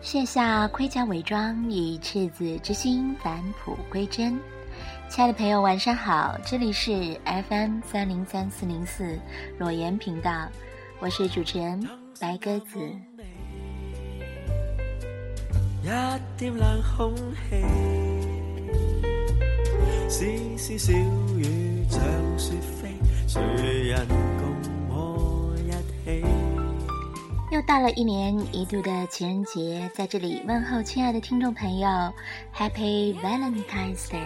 卸下盔甲伪装，以赤子之心返璞归真。亲爱的朋友，晚上好，这里是 FM303404 裸言频道，我是主持人白鸽子。 一點冷空氣，絲絲小雨像雪飛，誰人共我一起。 又到了一年一度的情人節，在這裡問候親愛的聽眾朋友 Happy Valentine's Day。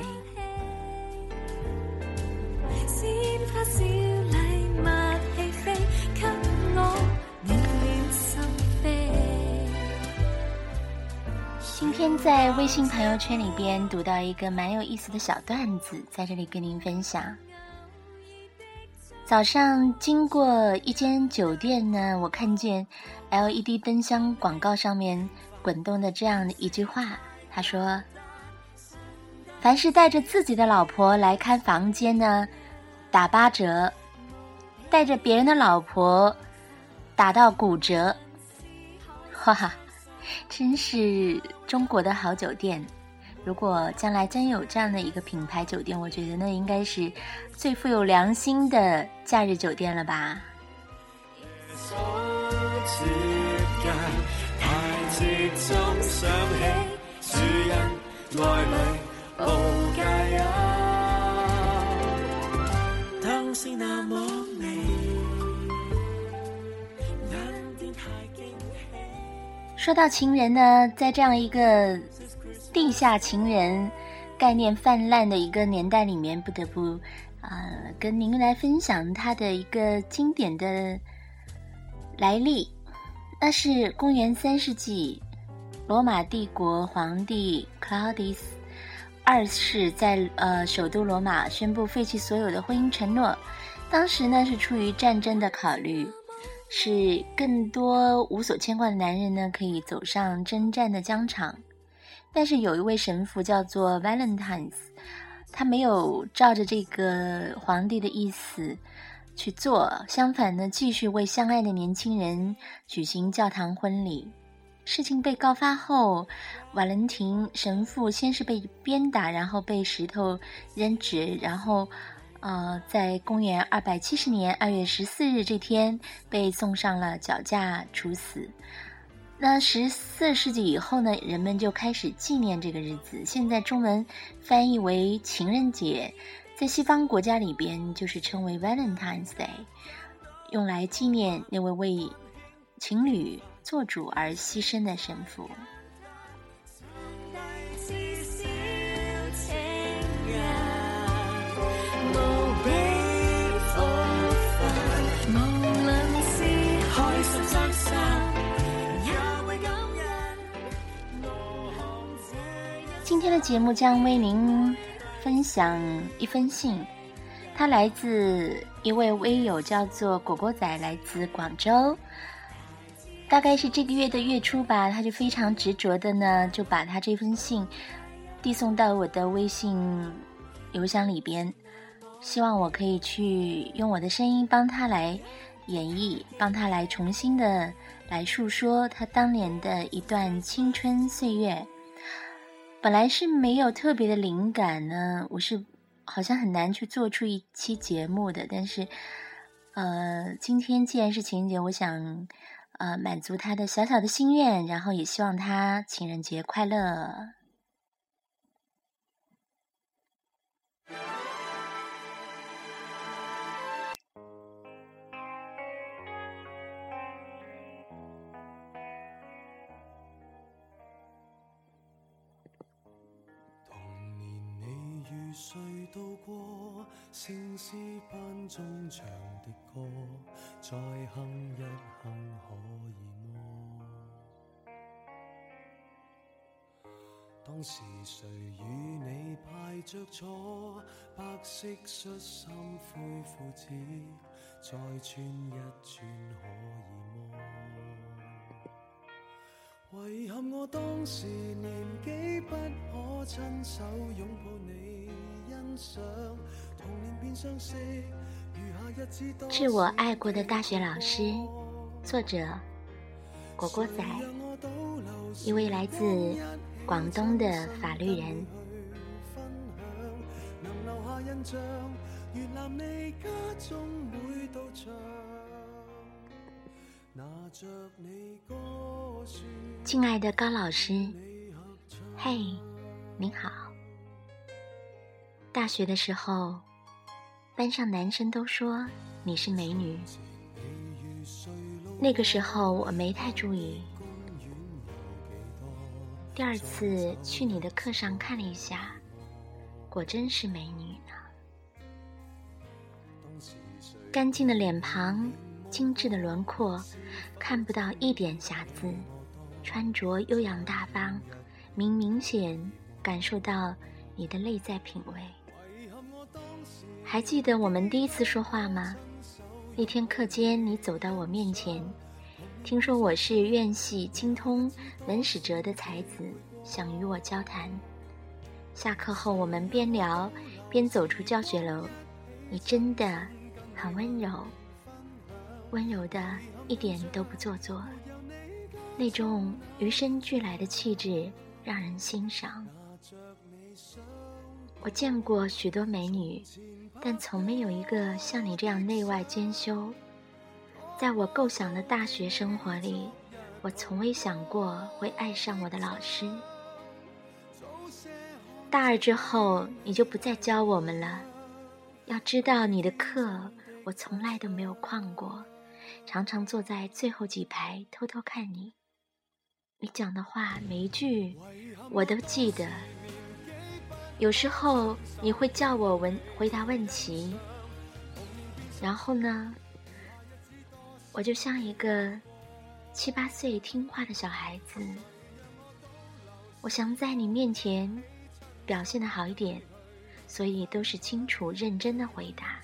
今天在微信朋友圈裡邊讀到一個蠻有意思的小段子，在這裡跟您分享。早上經過一間酒店呢，我看見 LED 燈箱廣告上面滾動的這樣的一句話，他說：凡是帶着自己的老婆來看房間呢，打8折；帶着別人的老婆打到骨折。哈哈，真是中國的好酒店。如果將來真有這樣的一個品牌酒店，我覺得那應該是最富有良心的假日酒店了吧。說到情人呢，在這樣一個地下情人概念泛濫的一個年代裡面，不得不跟您來分享它的一個經典的來歷。那是公元3世紀，羅馬帝國皇帝 Claudius 2世在首都羅馬宣布廢棄所有的婚姻承諾。當時呢是出於戰爭的考慮，是更多無所牽掛的男人呢可以走上征戰的疆場。但是有一位神父叫做 Valentines， 他沒有照着這個皇帝的意思去做，相反呢繼續為相愛的年輕人舉行教堂婚禮。事情被告發後，瓦倫廷神父先是被鞭打，然後被石頭扔擲，然後在公元270年2月14日這天被送上了絞架處死。那14世紀以後呢，人們就開始紀念這個日子，現在中文翻譯為情人節，在西方國家裡邊就是稱為 Valentine's Day， 用來紀念那位為情侶做主而犧牲的神父。今天的節目將為您分享一封信，它來自一位微友叫做果果仔，來自廣州。大概是這個月的月初吧，他就非常執着的呢，就把他這封信遞送到我的微信郵箱裡邊，希望我可以去用我的聲音幫他來演繹，幫他來重新的來述說他當年的一段青春歲月。本來是沒有特別的靈感呢，我是好像很難去做出一期節目的，但是今天既然是情人節，我想滿足他的小小的心願，然後也希望他情人節快樂。 誰渡過聖詩班中唱的歌，再哼一哼可以麼？當時誰與你排着坐，白色恤衫灰褲子，再穿一轉可以麼？遺憾我當時年紀不可親手擁抱你，欣賞童年變相識，餘下日子多。 致我愛過的大學老師，作者果果仔，一位来自广东的法律人。亲爱的高老师，嘿，您好。大学的时候，班上男生都说你是美女。那个时候我没太注意。第二次去你的课上看了一下，果真是美女呢。干净的脸庞，精致的轮廓，看不到一点瑕疵，穿着优雅大方，明显感受到你的内在品味。还记得我们第一次说话吗？那天课间你走到我面前，听说我是院系精通文史哲的才子，想与我交谈。下课后我们边聊边走出教学楼，你真的很温柔，温柔的一点都不做作，那种与生俱来的气质让人欣赏。我见过许多美女，但从没有一个像你这样内外兼修。在我构想的大学生活里，我从未想过会爱上我的老师。大二之后，你就不再教我们了。要知道你的课我从来都没有旷过，常常坐在最后几排偷偷看你。你讲的话每一句我都记得。有时候你会叫我回答问题，然后呢，我就像一个7、8岁听话的小孩子。我想在你面前表现得好一点，所以都是清楚认真的回答。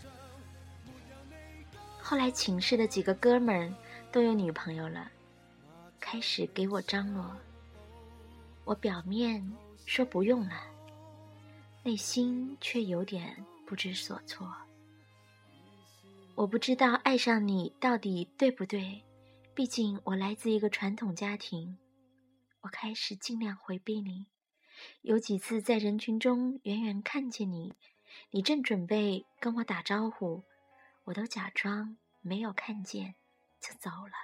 后来寝室的几个哥们儿都有女朋友了，开始给我张罗。我表面说不用了，内心却有点不知所措。我不知道爱上你到底对不对，毕竟我来自一个传统家庭。我开始尽量回避你，有几次在人群中远远看见你，你正准备跟我打招呼，我都假装没有看见就走了。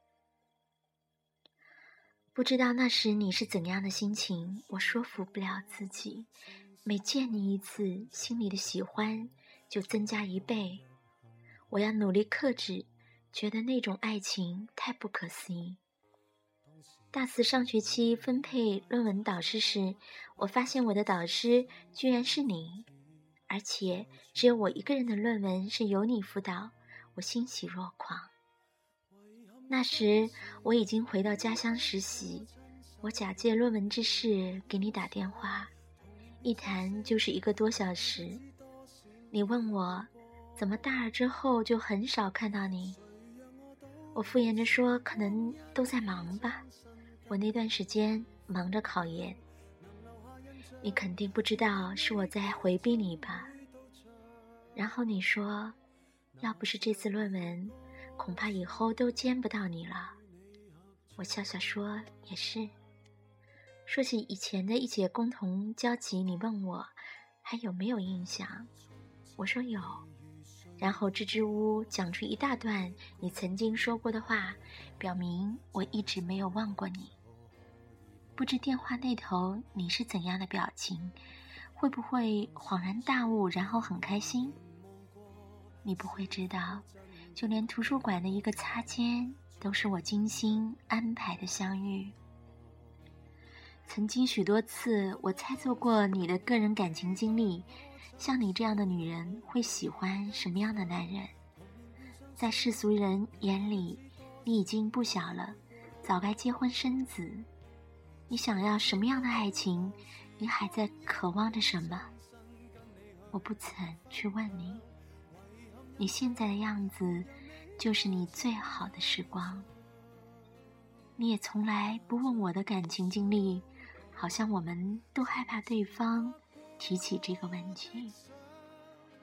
不知道那时你是怎样的心情，我说服不了自己，每见你一次，心里的喜欢就增加1倍。我要努力克制，觉得那种爱情太不可思议。大4上学期分配论文导师时，我发现我的导师居然是你，而且只有我一个人的论文是由你辅导，我欣喜若狂。那时我已经回到家乡实习，我假借论文之事给你打电话，一谈就是1个多小时。你问我怎么大2之后就很少看到你，我敷衍着说可能都在忙吧，我那段时间忙着考研。你肯定不知道是我在回避你吧。然后你说要不是这次论文，恐怕以后都见不到你了。我笑笑说也是。说起以前的一节共同交集，你问我还有没有印象，我说有，然后支支吾吾讲出一大段你曾经说过的话，表明我一直没有忘过你。不知电话那头你是怎样的表情，会不会恍然大悟，然后很开心？你不会知道，就连图书馆的一个擦肩都是我精心安排的相遇。曾经许多次我猜测过你的个人感情经历，像你这样的女人会喜欢什么样的男人。在世俗人眼里，你已经不小了，早该结婚生子。你想要什么样的爱情？你还在渴望着什么？我不曾去问你。你现在的样子就是你最好的时光。你也从来不问我的感情经历，好像我们都害怕对方提起这个问题。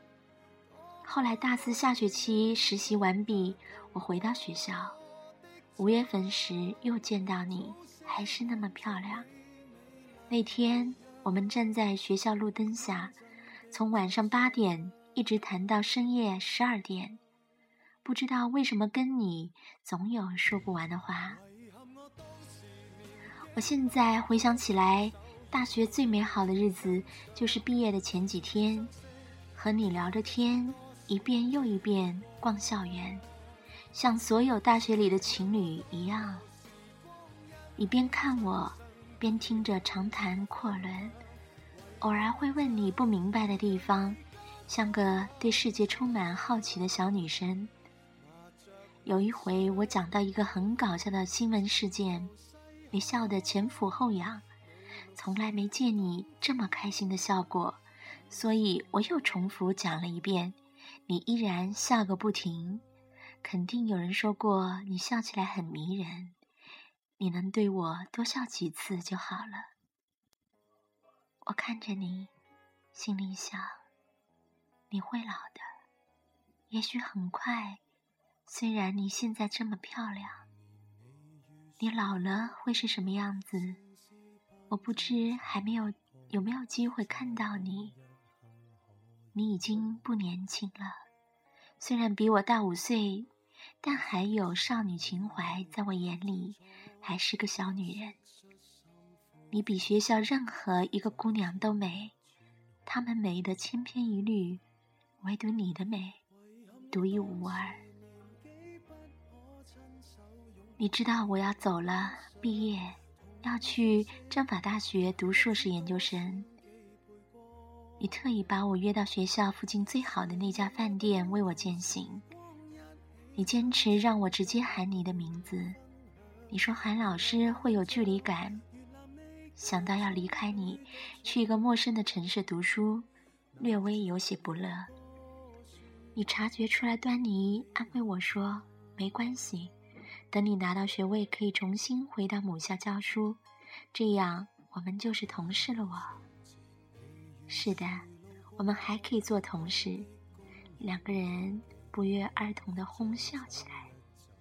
后来大4下学期实习完毕，我回到学校， 5月份时又见到你，还是那么漂亮。那天我们站在学校路灯下，从晚上8点一直谈到深夜12点，不知道为什么跟你总有说不完的话。我现在回想起来，大学最美好的日子就是毕业的前几天，和你聊着天，一遍又一遍逛校园，像所有大学里的情侣一样，你边看我边听着长谈阔论，偶尔会问你不明白的地方，像个对世界充满好奇的小女生。有一回我讲到一个很搞笑的新闻事件，你笑得前俯后仰，从来没见你这么开心的笑过，所以我又重复讲了一遍，你依然笑个不停。肯定有人说过你笑起来很迷人，你能对我多笑几次就好了。我看着你，心里想，你会老的，也许很快，虽然你现在这么漂亮，你老了会是什么样子？我不知有没有机会看到你。你已经不年轻了，虽然比我大5岁，但还有少女情怀，在我眼里还是个小女人。你比学校任何一个姑娘都美，她们美得千篇一律，唯独你的美独一无二。你知道我要走了，毕业要去政法大学读硕士研究生，你特意把我约到学校附近最好的那家饭店为我饯行。你坚持让我直接喊你的名字，你说喊老师会有距离感，想到要离开你，去一个陌生的城市读书，略微有些不乐。你察觉出来端倪，安慰我说没关系，等你拿到学位可以重新回到母校教书，这样我们就是同事了。是的，我们还可以做同事。2个人不约而同地哄笑起来。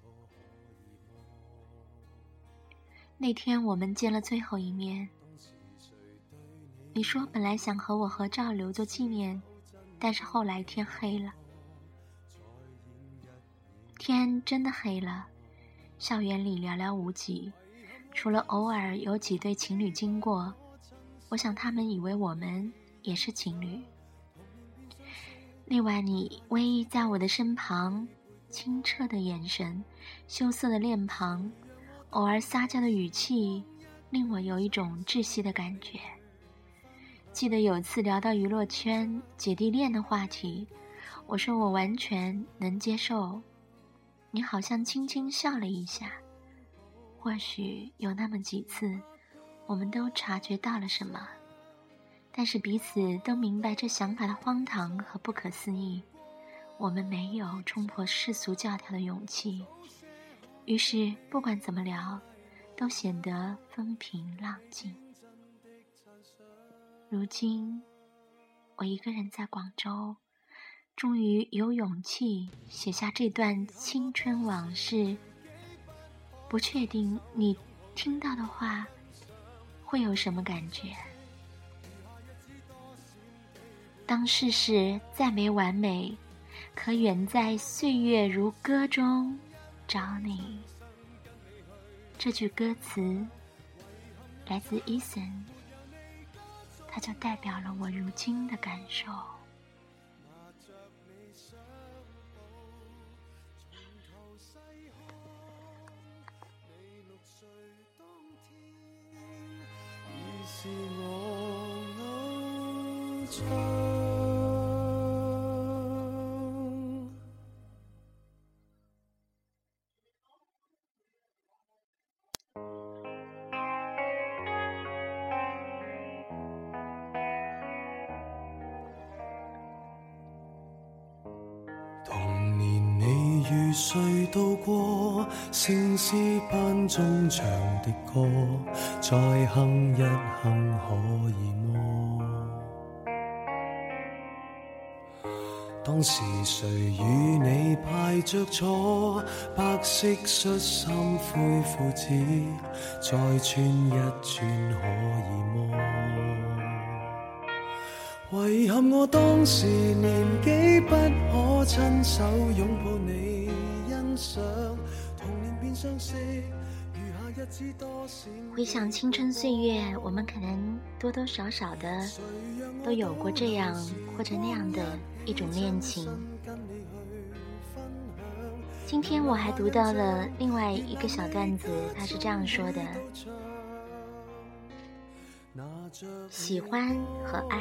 那天我们见了最后一面，你说本来想和我合照留作纪念，但是后来天黑了。天真的黑了，校园里寥寥无几，除了偶尔有几对情侣经过，我想他们以为我们也是情侣。那晚你偎依在我的身旁，清澈的眼神，羞涩的脸庞，偶尔撒娇的语气，令我有一种窒息的感觉。记得有次聊到娱乐圈姐弟恋的话题，我说我完全能接受，你好像轻轻笑了一下。或许有那么几次，我们都察觉到了什么，但是彼此都明白这想法的荒唐和不可思议，我们没有冲破世俗教条的勇气，于是不管怎么聊，都显得风平浪静。如今我一个人在广州，终于有勇气写下这段青春往事。不确定你听到的话会有什么感觉。当世事再没完美，可远在岁月如歌中找你。这句歌词来自 Eason， 它就代表了我如今的感受。 是我偶像。童年你與誰度過？聖詩班中唱的歌，再哼一哼可以麼？ 當時誰與你排着坐，白色恤衫灰褲子，再穿一轉可以麼？遺憾我當時年紀不可親手擁抱你欣賞，童年變相識，餘下日子多閃。 回想青春歲月，我們可能多多少少的都有過這樣或者那樣的一種戀情。今天我還讀到了另外一個小段子，他是這樣說的：喜歡和愛，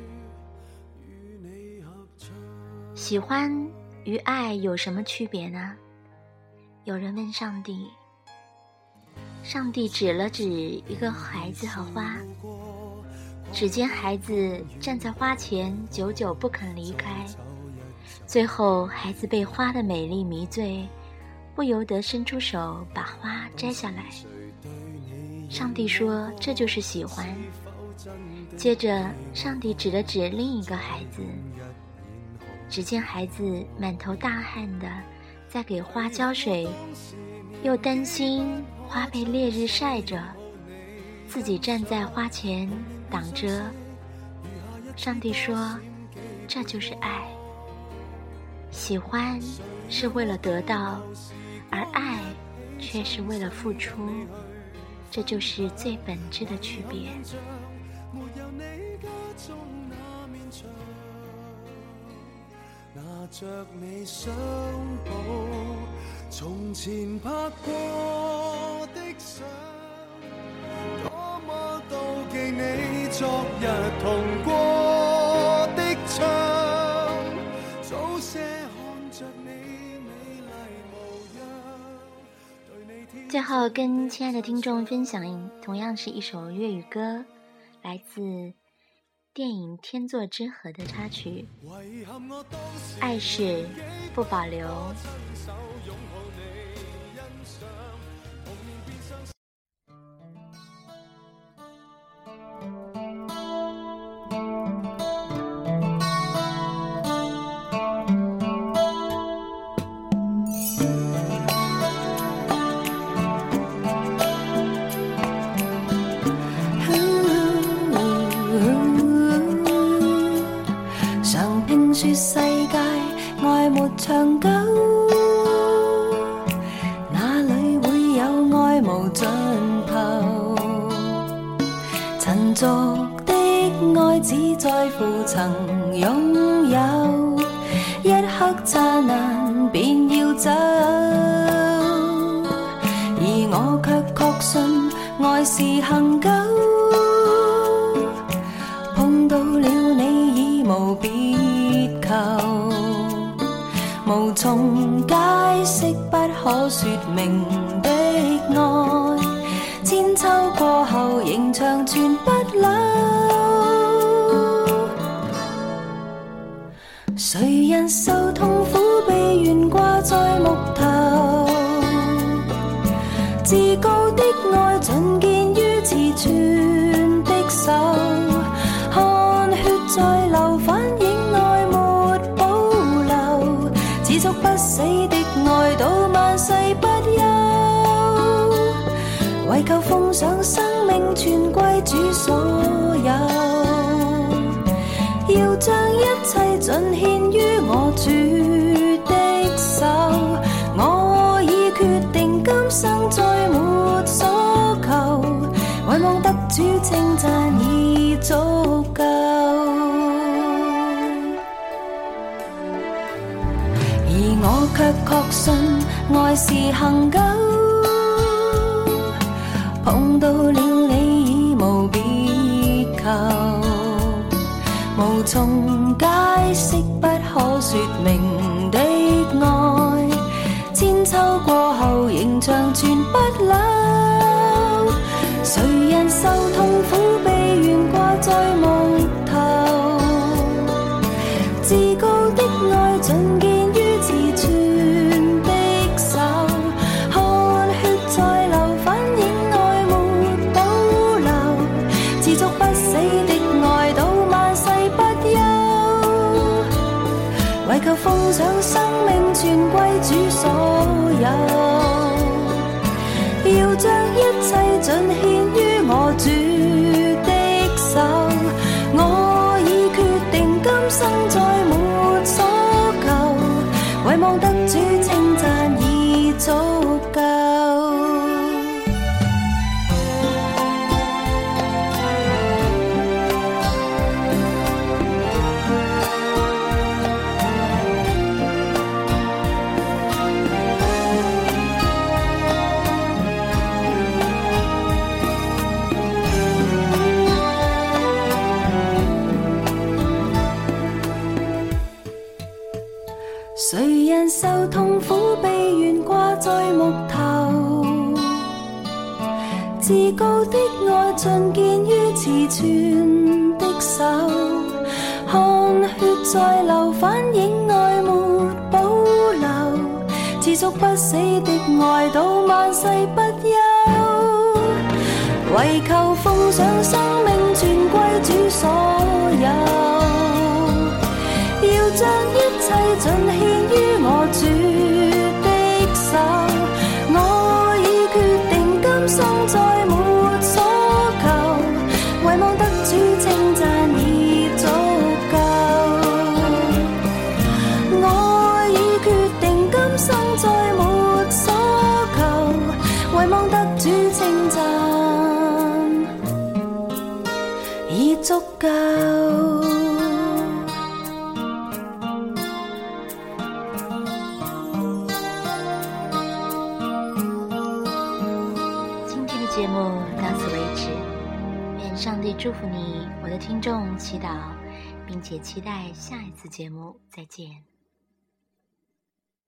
喜歡與愛有什麼區別呢？有人問上帝，上帝指了指一個孩子和花，只見孩子站在花前久久不肯離開，最後孩子被花的美麗迷醉，不由得伸出手把花摘下來。上帝說這就是喜歡。接着上帝指了指另一個孩子，只見孩子滿頭大汗的在給花澆水，又擔心花被烈日曬着，自己站在花前擋遮。上帝說這就是愛，喜歡是為了得到，而愛卻是為了付出，這就是最本質的區別。 拿着你相簿，從前拍過的相，多麼妒忌你昨日同過的窗，早些看着你美麗模樣，對你天。 最後跟親愛的聽眾分享同樣是一首粵語歌，來自電影《天作之合》的插曲，愛是不保留。 說世界愛沒長久，哪裏會有愛無盡頭？塵俗的愛只在乎曾擁有，一刻剎那便要走，而我卻確信愛是恆久，碰到了你已無別無從解釋不可說明的愛，千秋過後仍長存不朽。誰人受痛苦被懸掛在木頭，至高的愛盡見於刺穿的手，汗血在流反映愛沒保留，持續不死的愛到萬世不休，為求奉上生命全歸主所有，要將一切盡獻於我主的手，我已決定今生再沒所求，唯望得主稱讚已足夠，而我卻確信愛是恆久，碰到了你已無別求，無從解釋不可說明的愛，千秋過後仍長存不朽。誰人受痛苦被懸掛在木頭，至高的愛盡見於刺穿的手，汗血在流反映愛沒保留，持續不死的愛到萬世不休，唯要將一切盡獻於我主的手。我已決定今生再沒所求，唯望得主稱讚已足夠。誰人受痛苦被懸掛在木頭，至高的愛盡見於慈全的手，看血在流，反映愛沒保留，持續不死的愛到萬世不休，為求奉上生命全歸主所有，要將一切盡獻於我主的手。我已決定今生再沒所求，唯望得主稱讚已足夠。我已決定今生再沒所求，唯望得主稱讚已足夠。 节目到此为止，愿上帝祝福你，我的听众，祈祷，并且期待下一次节目再见。